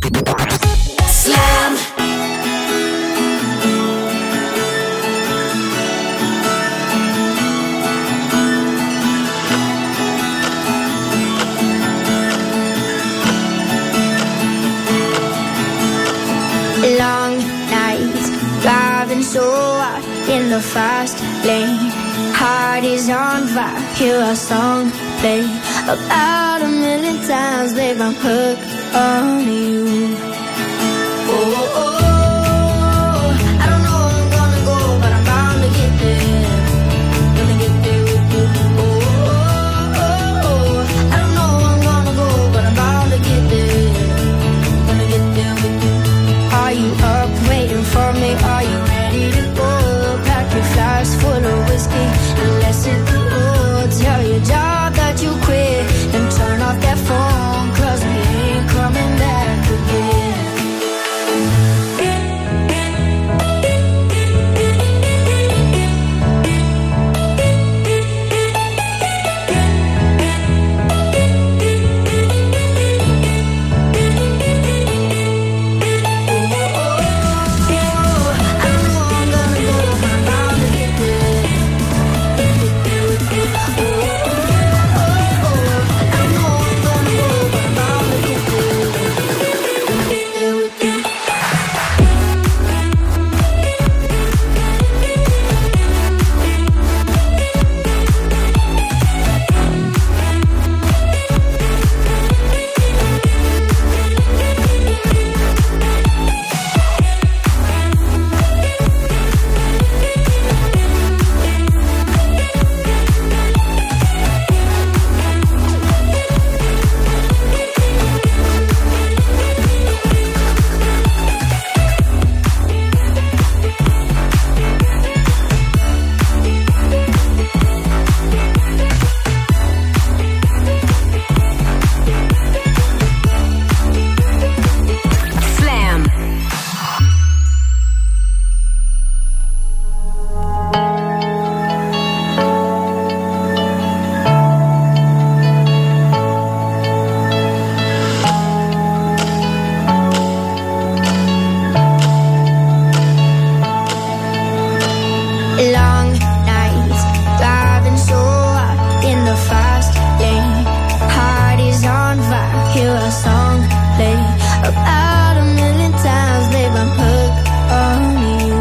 Slam. Long nights, driving so hard in the fast lane. Heart is on fire, hear our song play. About 1,000,000 times, babe, I'm hooked on you. Oh, oh, oh, I don't know where I'm gonna go, but I'm bound to get there. Gonna get there with you. Oh, oh, oh, oh, I don't know where I'm gonna go, but I'm bound to get there. Gonna get there with you. Are you up waiting for me? Are you ready to go? Pack your flask full of whiskey and let's hit the road. Tell your job that you quit and turn off that phone, 'cause we ain't coming back again. Long nights, driving so hard in the fast lane. Heart is on fire, hear our song play. About 1,000,000 times, babe, I'm hooked on you.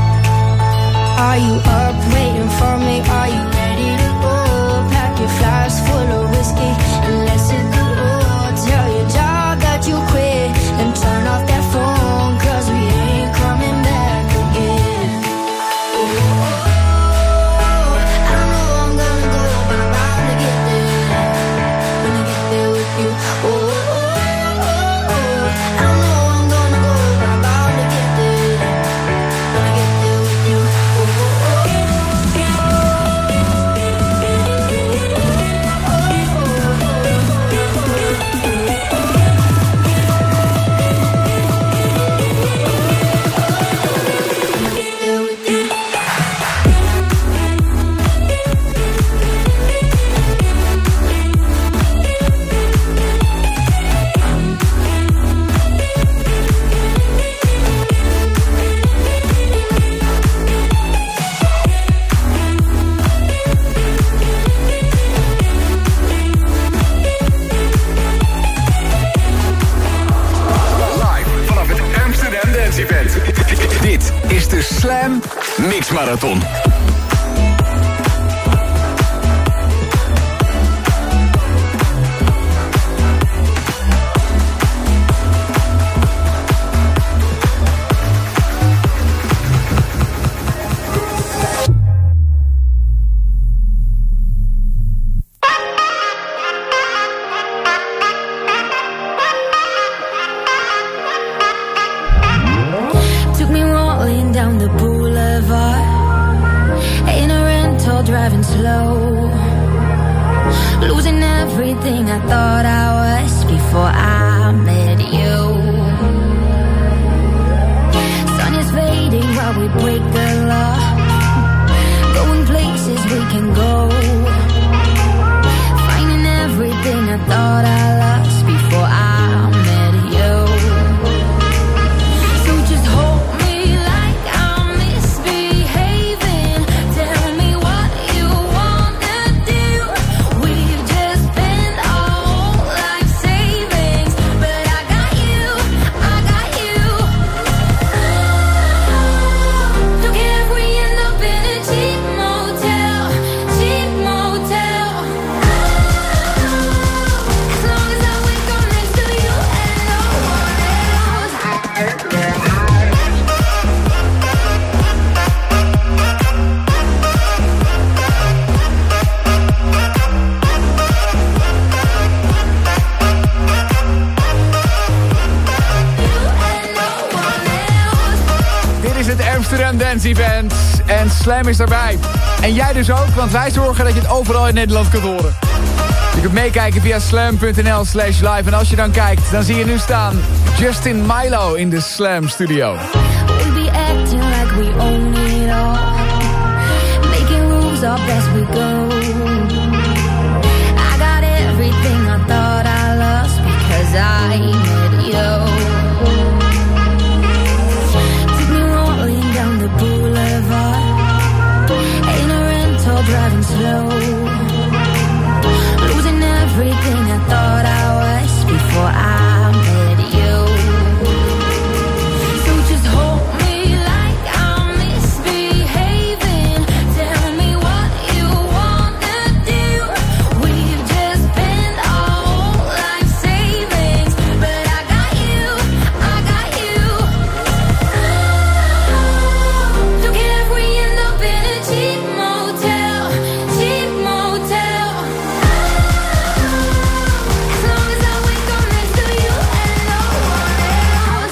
Are you up waiting for me? Are you ready to go? Pack your flask full of whiskey and let's hit the road. Tell your job that you quit and turn off that phone, 'cause we ain't coming back again. Dit is de Slam Mix Marathon. Down the boulevard in a rental, driving slow, losing everything I thought I was before I met you. Sun is fading while we break the law, going places we can go, finding everything I thought I lost before I met you. Amsterdam Dance Event. En Slam is daarbij. En jij dus ook, want wij zorgen dat je het overal in Nederland kunt horen. Je kunt meekijken via slam.nl/live. En als je dan kijkt, dan zie je nu staan Justin Milo in de Slam Studio. We be acting like we own it all, making rules up as we go. I got everything I thought I lost because I met you. Took me rolling down the boulevard, ain't a rental driving slow, losing everything I thought I was before I met you. So just hold me like I'm misbehaving. Tell me what you wanna do. We've just spent our whole life savings, but I got you, I got you. Don't care if we end up in a cheap motel, cheap motel. As long as I wake up next to you and no one else.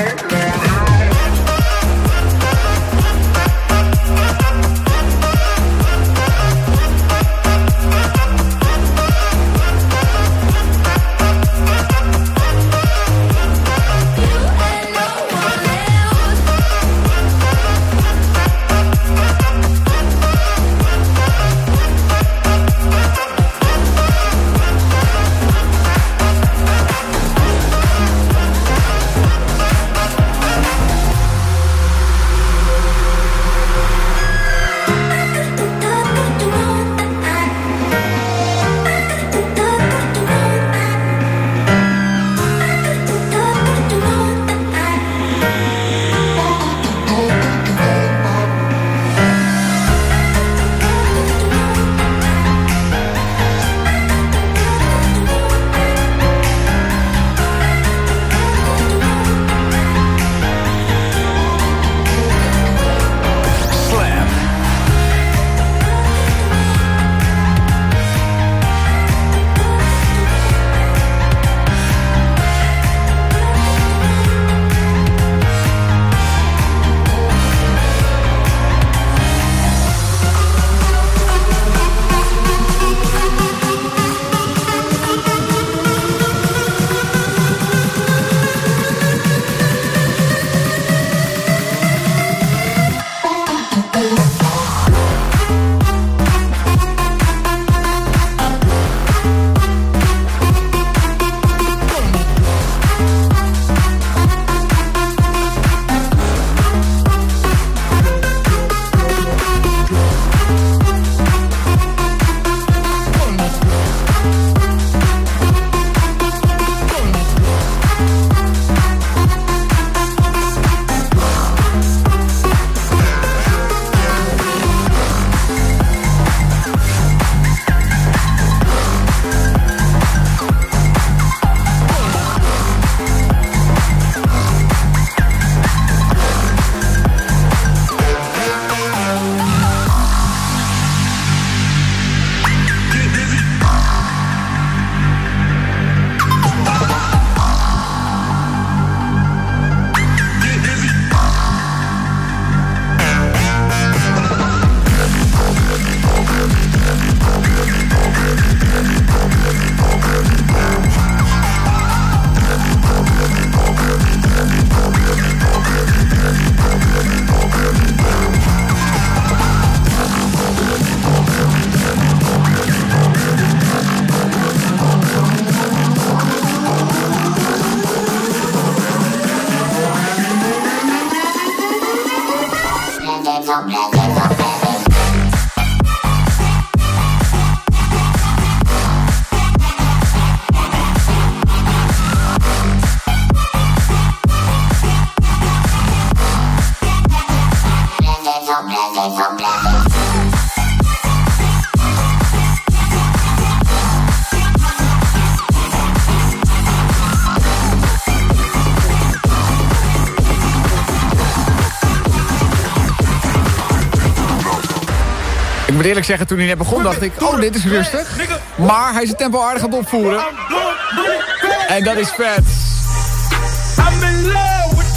Ik moet eerlijk zeggen, toen hij net begon dacht ik, oh, dit is rustig. Maar hij is het tempo aardig aan het opvoeren. En dat is vet. I'm in love with the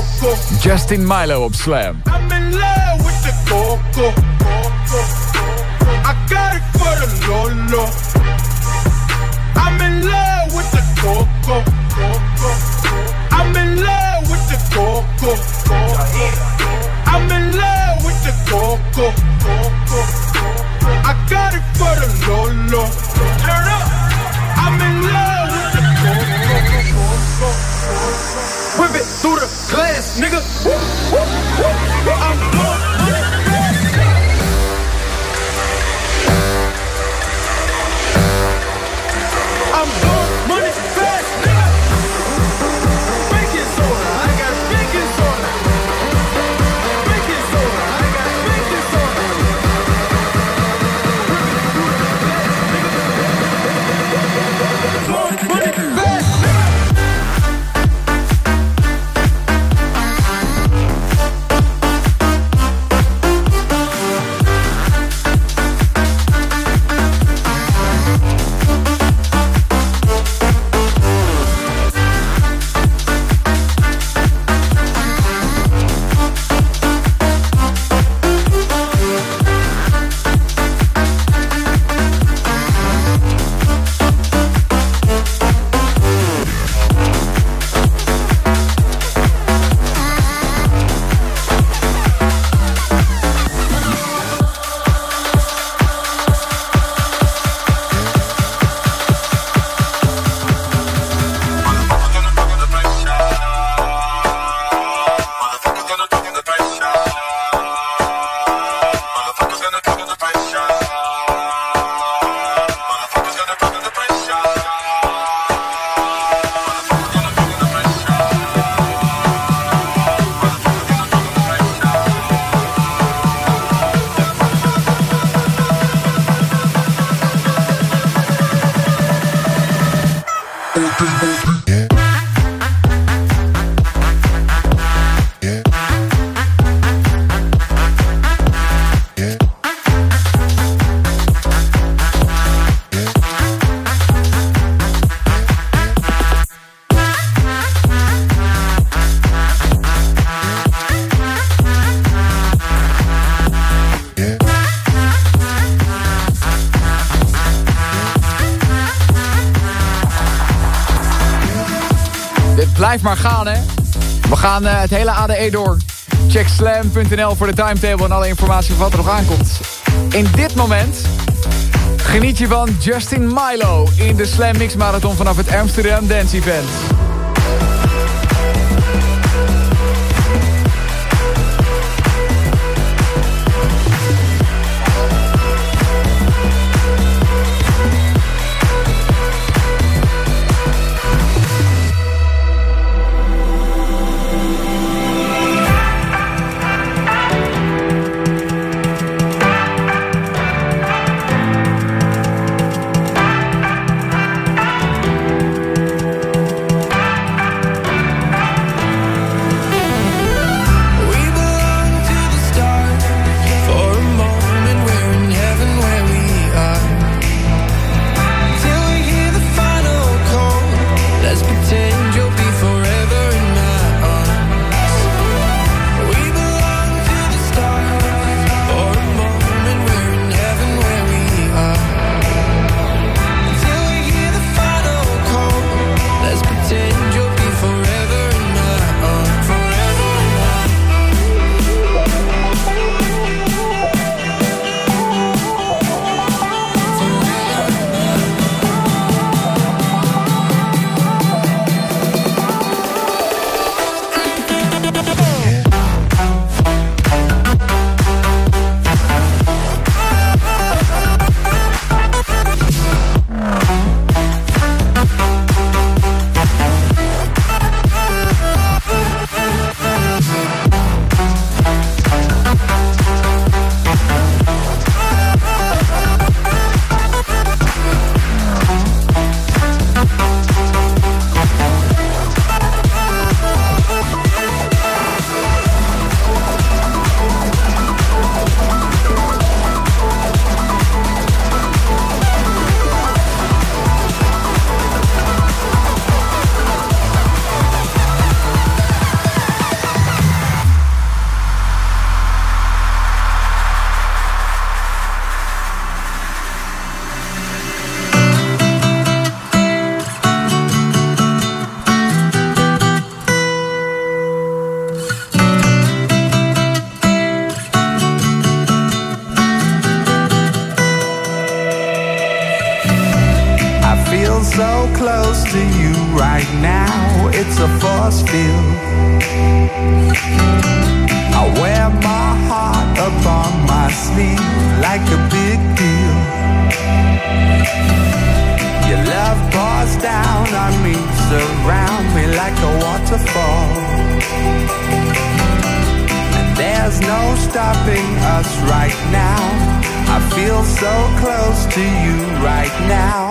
Justin Milo op Slam. I'm in love with the coco. I got it for the Lolo. I'm in love with the coco. I'm in love with the coco. I'm in love with the coco. I got it for the Lolo. Turn up. I'm in love with the coco. Whip it through the glass, nigga. I'm blowing money. I'm blowing money fast, nigga. Baking soda, I got baking soda. Baking soda, I got baking soda. Blowing money fast, nigga. Blijf maar gaan, hè. We gaan het hele ADE door. Check slam.nl voor de timetable en alle informatie van wat er nog aankomt. In dit moment geniet je van Justin Milo in de Slam Mix Marathon vanaf het Amsterdam Dance Event. so close to you right now. It's a force field. I wear my heart upon my sleeve like a big deal. Your love pours down on me, surround me like a waterfall. And there's no stopping us right now. I feel so close to you right now.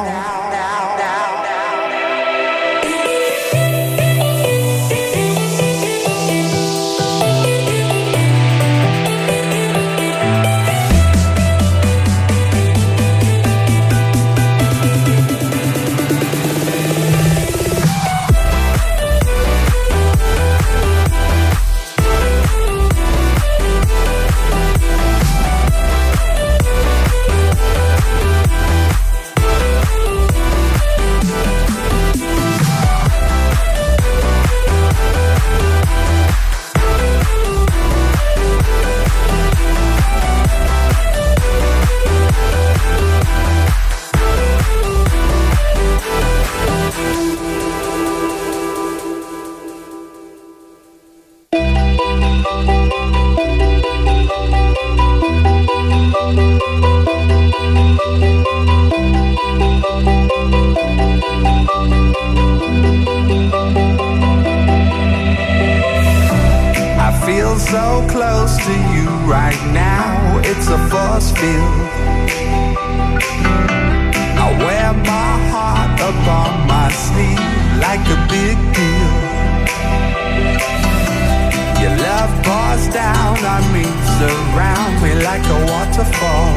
So close to you right now, it's a force field. I wear my heart upon my sleeve like a big deal. Your love pours down on me, surround me like a waterfall.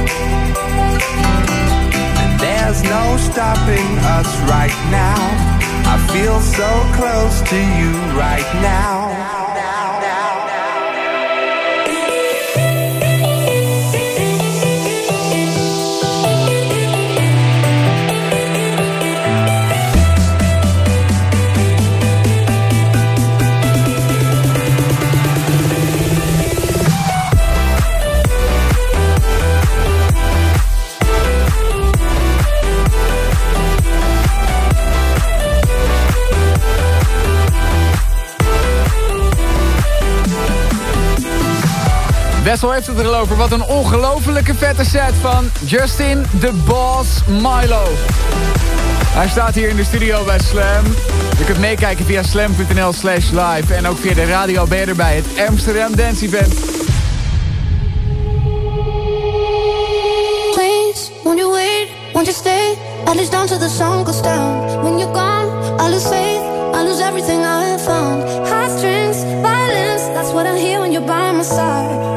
And there's no stopping us right now. I feel so close to you right now. Wessel heeft het erover. Wat een ongelofelijke vette set van Justin the Boss Milo. Hij staat hier in de studio bij Slam. Je kunt meekijken via slam.nl/live. En ook via de radio ben je erbij. Het Amsterdam Dance Event. Please, won't you wait, won't you stay? At least down till the sun goes down. When you're gone, I lose faith, I lose everything I have found. Heartstrings, violence, that's what I hear when you're by my side.